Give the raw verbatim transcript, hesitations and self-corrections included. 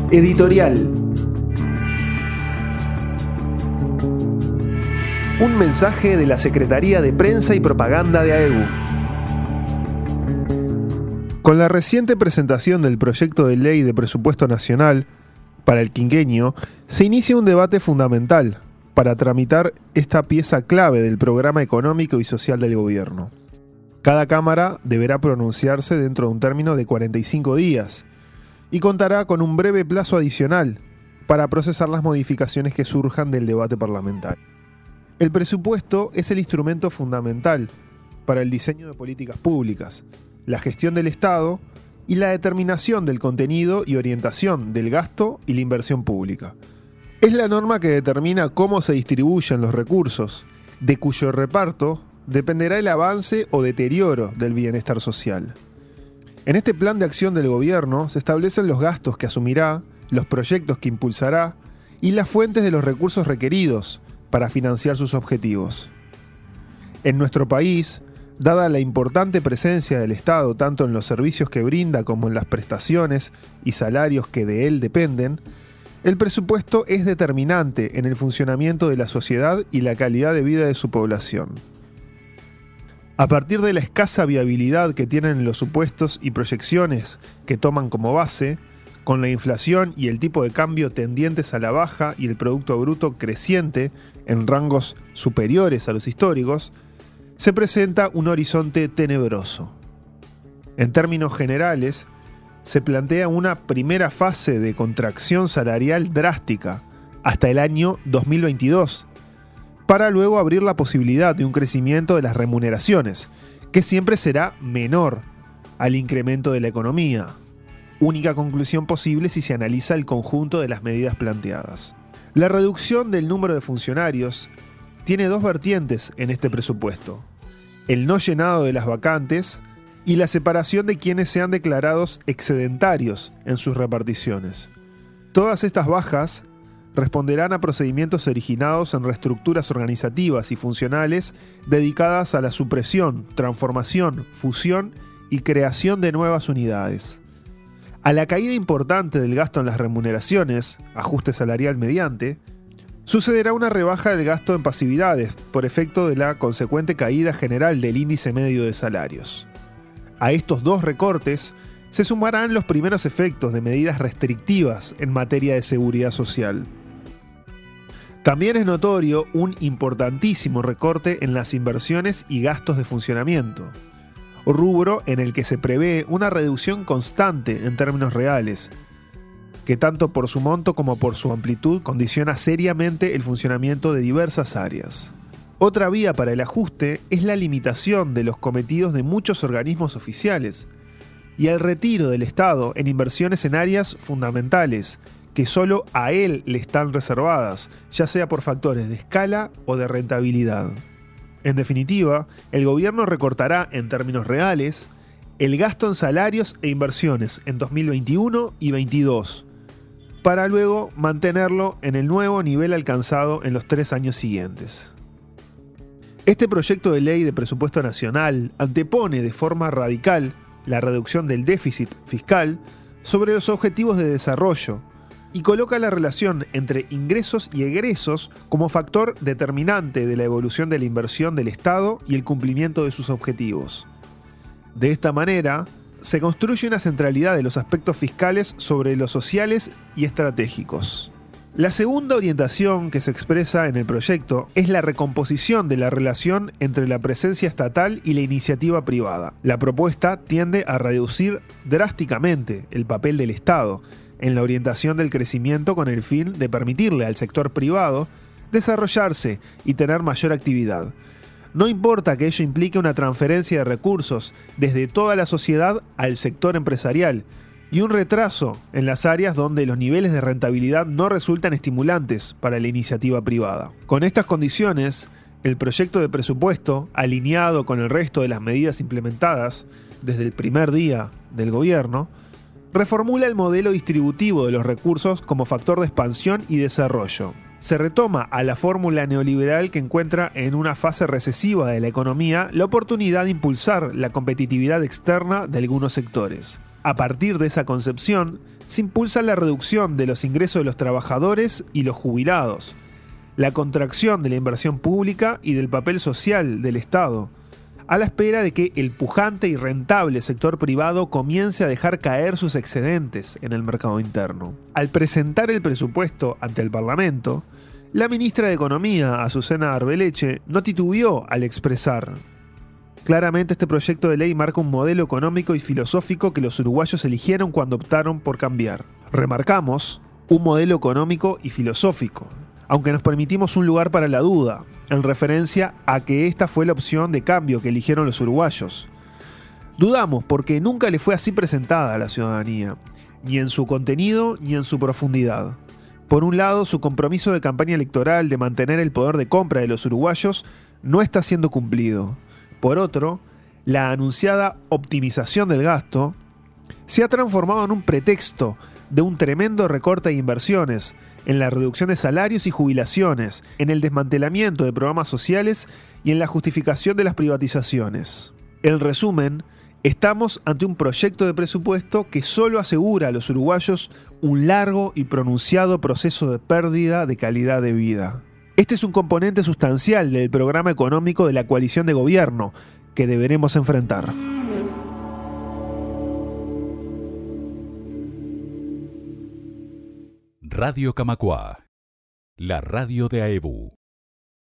Editorial. Un mensaje de la Secretaría de Prensa y Propaganda de A E U. Con la reciente presentación del proyecto de ley de presupuesto nacional para el quinquenio, se inicia un debate fundamental para tramitar esta pieza clave del programa económico y social del gobierno. Cada Cámara deberá pronunciarse dentro de un término de cuarenta y cinco días y contará con un breve plazo adicional para procesar las modificaciones que surjan del debate parlamentario. El presupuesto es el instrumento fundamental para el diseño de políticas públicas, la gestión del Estado y la determinación del contenido y orientación del gasto y la inversión pública. Es la norma que determina cómo se distribuyen los recursos, de cuyo reparto dependerá el avance o deterioro del bienestar social. En este plan de acción del gobierno se establecen los gastos que asumirá, los proyectos que impulsará y las fuentes de los recursos requeridos para financiar sus objetivos. En nuestro país, dada la importante presencia del Estado tanto en los servicios que brinda como en las prestaciones y salarios que de él dependen, el presupuesto es determinante en el funcionamiento de la sociedad y la calidad de vida de su población. A partir de la escasa viabilidad que tienen los supuestos y proyecciones que toman como base, con la inflación y el tipo de cambio tendientes a la baja y el Producto Bruto creciente en rangos superiores a los históricos, se presenta un horizonte tenebroso. En términos generales, se plantea una primera fase de contracción salarial drástica hasta el año dos mil veintidós, para luego abrir la posibilidad de un crecimiento de las remuneraciones, que siempre será menor al incremento de la economía. Única conclusión posible si se analiza el conjunto de las medidas planteadas. La reducción del número de funcionarios tiene dos vertientes en este presupuesto: el no llenado de las vacantes y la separación de quienes sean declarados excedentarios en sus reparticiones. Todas estas bajas responderán a procedimientos originados en reestructuras organizativas y funcionales dedicadas a la supresión, transformación, fusión y creación de nuevas unidades. A la caída importante del gasto en las remuneraciones, ajuste salarial mediante, sucederá una rebaja del gasto en pasividades por efecto de la consecuente caída general del índice medio de salarios. A estos dos recortes se sumarán los primeros efectos de medidas restrictivas en materia de seguridad social. También es notorio un importantísimo recorte en las inversiones y gastos de funcionamiento, rubro en el que se prevé una reducción constante en términos reales, que tanto por su monto como por su amplitud condiciona seriamente el funcionamiento de diversas áreas. Otra vía para el ajuste es la limitación de los cometidos de muchos organismos oficiales y el retiro del Estado en inversiones en áreas fundamentales que solo a él le están reservadas, ya sea por factores de escala o de rentabilidad. En definitiva, el gobierno recortará en términos reales el gasto en salarios e inversiones en dos mil veintiuno y dos mil veintidós, para luego mantenerlo en el nuevo nivel alcanzado en los tres años siguientes. Este proyecto de ley de presupuesto nacional antepone de forma radical la reducción del déficit fiscal sobre los objetivos de desarrollo y coloca la relación entre ingresos y egresos como factor determinante de la evolución de la inversión del Estado y el cumplimiento de sus objetivos. De esta manera, se construye una centralidad de los aspectos fiscales sobre los sociales y estratégicos. La segunda orientación que se expresa en el proyecto es la recomposición de la relación entre la presencia estatal y la iniciativa privada. La propuesta tiende a reducir drásticamente el papel del Estado en la orientación del crecimiento con el fin de permitirle al sector privado desarrollarse y tener mayor actividad. No importa que ello implique una transferencia de recursos desde toda la sociedad al sector empresarial y un retraso en las áreas donde los niveles de rentabilidad no resultan estimulantes para la iniciativa privada. Con estas condiciones, el proyecto de presupuesto, alineado con el resto de las medidas implementadas desde el primer día del gobierno, reformula el modelo distributivo de los recursos como factor de expansión y desarrollo. Se retoma a la fórmula neoliberal que encuentra en una fase recesiva de la economía la oportunidad de impulsar la competitividad externa de algunos sectores. A partir de esa concepción, se impulsa la reducción de los ingresos de los trabajadores y los jubilados, la contracción de la inversión pública y del papel social del Estado, a la espera de que el pujante y rentable sector privado comience a dejar caer sus excedentes en el mercado interno. Al presentar el presupuesto ante el Parlamento, la ministra de Economía, Azucena Arbeleche, no titubeó al expresar: claramente este proyecto de ley marca un modelo económico y filosófico que los uruguayos eligieron cuando optaron por cambiar. Remarcamos, un modelo económico y filosófico, aunque nos permitimos un lugar para la duda, en referencia a que esta fue la opción de cambio que eligieron los uruguayos. Dudamos porque nunca le fue así presentada a la ciudadanía, ni en su contenido ni en su profundidad. Por un lado, su compromiso de campaña electoral de mantener el poder de compra de los uruguayos no está siendo cumplido. Por otro, la anunciada optimización del gasto se ha transformado en un pretexto de un tremendo recorte de inversiones, en la reducción de salarios y jubilaciones, en el desmantelamiento de programas sociales y en la justificación de las privatizaciones. En resumen, estamos ante un proyecto de presupuesto que solo asegura a los uruguayos un largo y pronunciado proceso de pérdida de calidad de vida. Este es un componente sustancial del programa económico de la coalición de gobierno que deberemos enfrentar. Radio Camacuá, la radio de A E B U.